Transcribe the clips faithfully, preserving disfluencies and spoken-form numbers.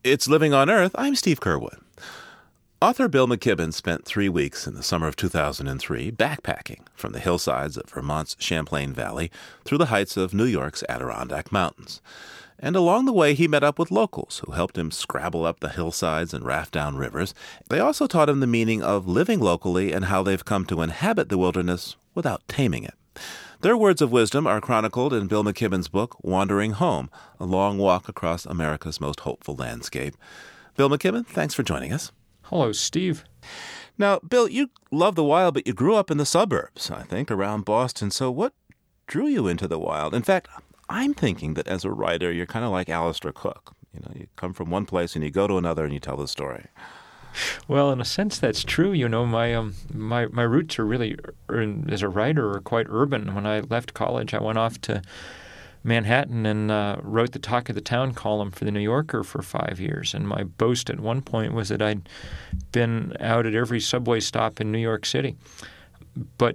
It's Living on Earth. I'm Steve Curwood. Author Bill McKibben spent three weeks in the summer of two thousand three backpacking from the hillsides of Vermont's Champlain Valley through the heights of New York's Adirondack Mountains. And along the way, he met up with locals who helped him scrabble up the hillsides and raft down rivers. They also taught him the meaning of living locally and how they've come to inhabit the wilderness without taming it. Their words of wisdom are chronicled in Bill McKibben's book, Wandering Home, a long walk across America's most hopeful landscape. Bill McKibben, thanks for joining us. Hello, Steve. Now, Bill, you love the wild, but you grew up in the suburbs, I think, around Boston. So what drew you into the wild? In fact, I'm thinking that as a writer, you're kind of like Alistair Cook. You know, you come from one place and you go to another and you tell the story. Well, in a sense, that's true. You know, my um, my my roots are really, ur- as a writer, are quite urban. When I left college, I went off to Manhattan and uh, wrote the Talk of the Town column for the New Yorker for five years. And my boast at one point was that I'd been out at every subway stop in New York City. But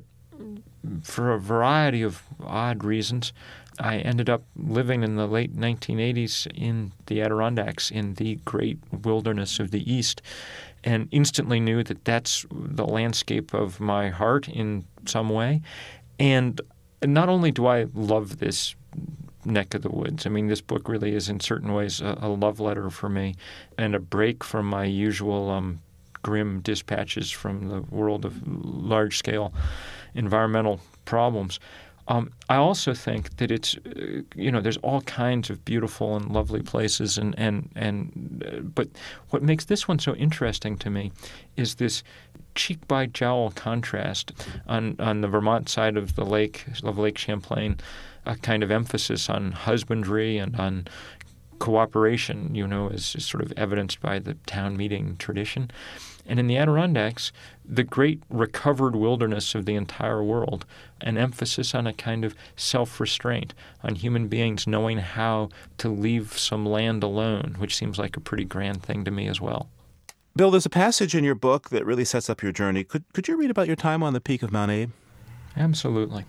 for a variety of odd reasons, I ended up living in the late nineteen eighties in the Adirondacks, in the great wilderness of the East, and instantly knew that that's the landscape of my heart in some way. And not only do I love this neck of the woods, I mean, this book really is in certain ways a, a love letter for me and a break from my usual um, grim dispatches from the world of large-scale environmental problems. Um, I also think that it's, uh, you know, there's all kinds of beautiful and lovely places, and and and, uh, but what makes this one so interesting to me is this cheek by jowl contrast on on the Vermont side of the lake, of Lake Champlain, a kind of emphasis on husbandry and on cooperation, you know, as is sort of evidenced by the town meeting tradition. And in the Adirondacks, the great recovered wilderness of the entire world, an emphasis on a kind of self-restraint, on human beings knowing how to leave some land alone, which seems like a pretty grand thing to me as well. Bill, there's a passage in your book that really sets up your journey. Could could you read about your time on the peak of Mount Abe? Absolutely.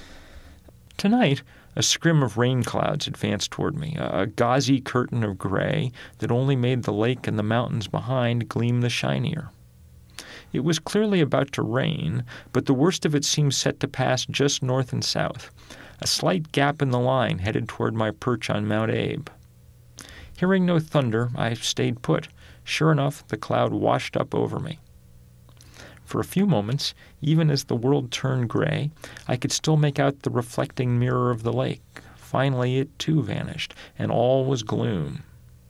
Tonight, a scrim of rain clouds advanced toward me, a gauzy curtain of gray that only made the lake and the mountains behind gleam the shinier. It was clearly about to rain, but the worst of it seemed set to pass just north and south, a slight gap in the line headed toward my perch on Mount Abe. Hearing no thunder, I stayed put. Sure enough, the cloud washed up over me. For a few moments, even as the world turned gray, I could still make out the reflecting mirror of the lake. Finally, it too vanished, and all was gloom.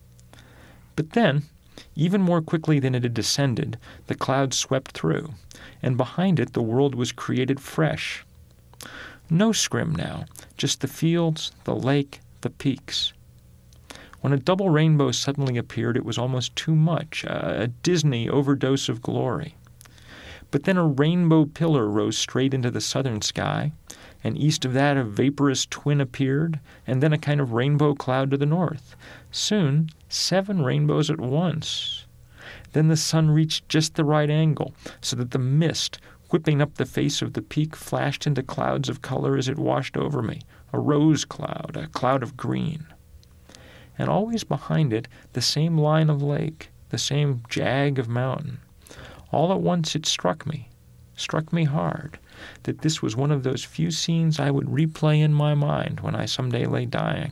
But then, even more quickly than it had descended, the cloud swept through, and behind it the world was created fresh. No scrim now, just the fields, the lake, the peaks. When a double rainbow suddenly appeared, it was almost too much, a, a Disney overdose of glory. But then a rainbow pillar rose straight into the southern sky, and east of that a vaporous twin appeared, and then a kind of rainbow cloud to the north. Soon, seven rainbows at once. Then the sun reached just the right angle, so that the mist, whipping up the face of the peak, flashed into clouds of color as it washed over me, a rose cloud, a cloud of green. And always behind it, the same line of lake, the same jag of mountain. All at once it struck me, struck me hard, that this was one of those few scenes I would replay in my mind when I someday lay dying.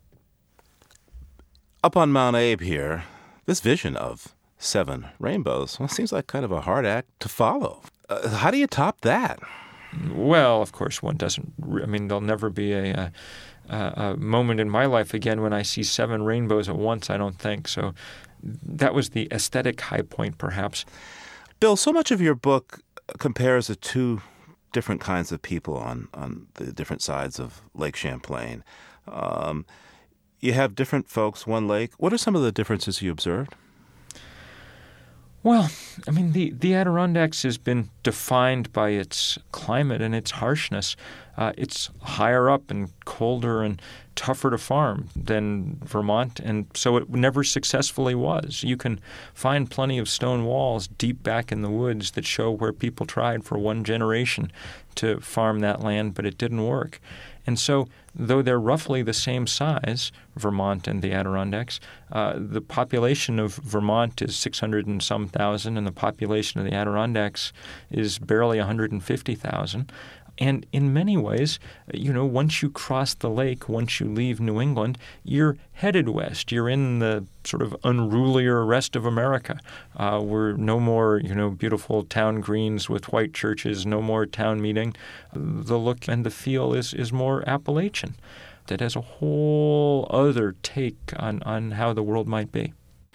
Up on Mount Abe here, this vision of seven rainbows, well, seems like kind of a hard act to follow. Uh, how do you top that? Well, of course, one doesn't. I mean, there'll never be a, a, a moment in my life again when I see seven rainbows at once, I don't think. So that was the aesthetic high point, perhaps. Bill, so much of your book compares the two different kinds of people on, on the different sides of Lake Champlain. Um, you have different folks, one lake. What are some of the differences you observed? Well, I mean, the, the Adirondacks has been defined by its climate and its harshness. Uh, it's higher up and colder and tougher to farm than Vermont, and so it never successfully was. You can find plenty of stone walls deep back in the woods that show where people tried for one generation to farm that land, but it didn't work. And so, though they're roughly the same size, Vermont and the Adirondacks, uh, the population of Vermont is six hundred and some thousand, and the population of the Adirondacks is barely one hundred fifty thousand. And in many ways, you know, once you cross the lake, once you leave New England, you're headed west. You're in the sort of unrulier rest of America. Uh, we're no more, you know, beautiful town greens with white churches, no more town meeting. The look and the feel is, is more Appalachian. That has a whole other take on, on how the world might be.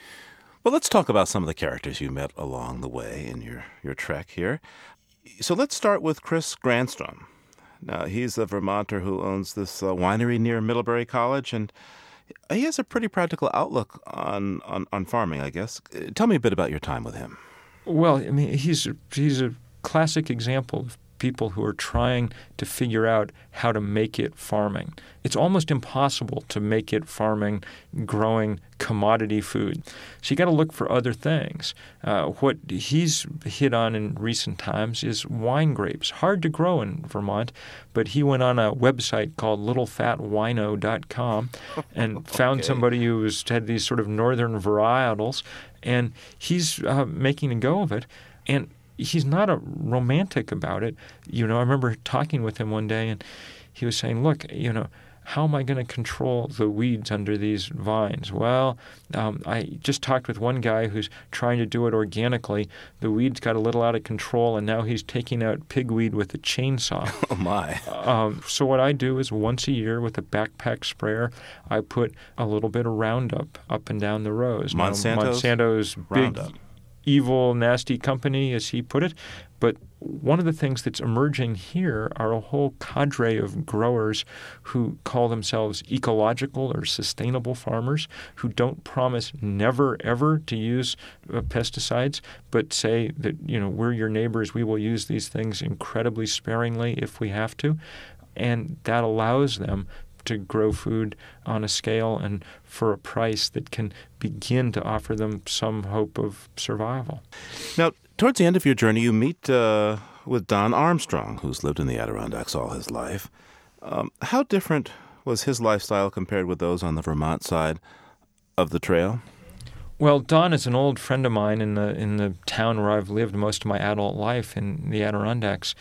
Well, let's talk about some of the characters you met along the way in your, your trek here. So let's start with Chris Granstrom. Now, he's a Vermonter who owns this uh, winery near Middlebury College, and he has a pretty practical outlook on, on, on farming, I guess. Tell me a bit about your time with him. Well, I mean, he's he's a classic example of people who are trying to figure out how to make it farming. It's almost impossible to make it farming, growing commodity food. So you got to look for other things. Uh, what he's hit on in recent times is wine grapes. Hard to grow in Vermont, but he went on a website called little fat wino dot com and found okay. somebody who was, had these sort of northern varietals, and he's uh, making a go of it. And he's not a romantic about it. You know, I remember talking with him one day, and he was saying, look, you know, how am I going to control the weeds under these vines? Well, um, I just talked with one guy who's trying to do it organically. The weeds got a little out of control, and now he's taking out pigweed with a chainsaw. Oh, my. Um, so what I do is once a year with a backpack sprayer, I put a little bit of Roundup up and down the rows. Monsanto's, now, Monsanto's big, Roundup. evil, nasty company, as he put it. But one of the things that's emerging here are a whole cadre of growers who call themselves ecological or sustainable farmers, who don't promise never, ever to use uh, pesticides, but say that, you know, we're your neighbors, we will use these things incredibly sparingly if we have to. And that allows them to grow food on a scale and for a price that can begin to offer them some hope of survival. Now, towards the end of your journey, you meet uh, with Don Armstrong, who's lived in the Adirondacks all his life. Um, how different was his lifestyle compared with those on the Vermont side of the trail? Well, Don is an old friend of mine in the in the town where I've lived most of my adult life, in the Adirondacks.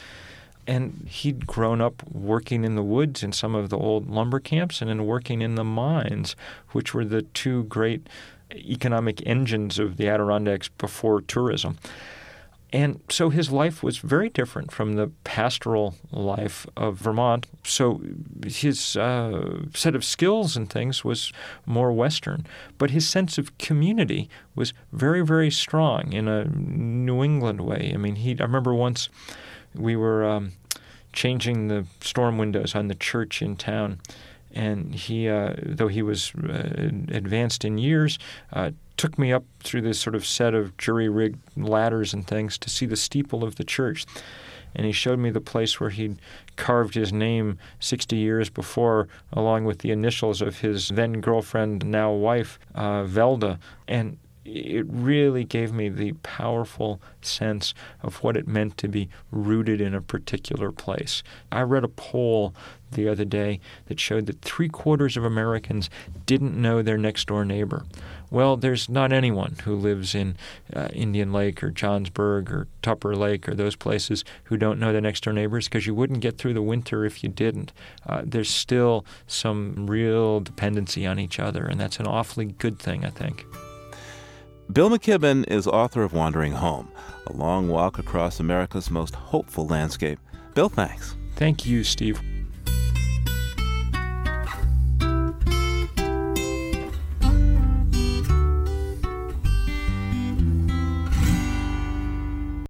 And he'd grown up working in the woods in some of the old lumber camps and then working in the mines, which were the two great economic engines of the Adirondacks before tourism. And so his life was very different from the pastoral life of Vermont. So his uh, set of skills and things was more Western. But his sense of community was very, very strong in a New England way. I mean, he, I remember once we were um, changing the storm windows on the church in town. And he, uh, though he was uh, advanced in years, uh, took me up through this sort of set of jury-rigged ladders and things to see the steeple of the church. And he showed me the place where he'd carved his name sixty years before, along with the initials of his then-girlfriend, now wife, uh, Velda. And it really gave me the powerful sense of what it meant to be rooted in a particular place. I read a poll the other day that showed that three-quarters of Americans didn't know their next-door neighbor. Well, there's not anyone who lives in uh, Indian Lake or Johnsburg or Tupper Lake or those places who don't know their next-door neighbors, because you wouldn't get through the winter if you didn't. Uh, there's still some real dependency on each other, and that's an awfully good thing, I think. Bill McKibben is author of Wandering Home, a long walk across America's most hopeful landscape. Bill, thanks. Thank you, Steve.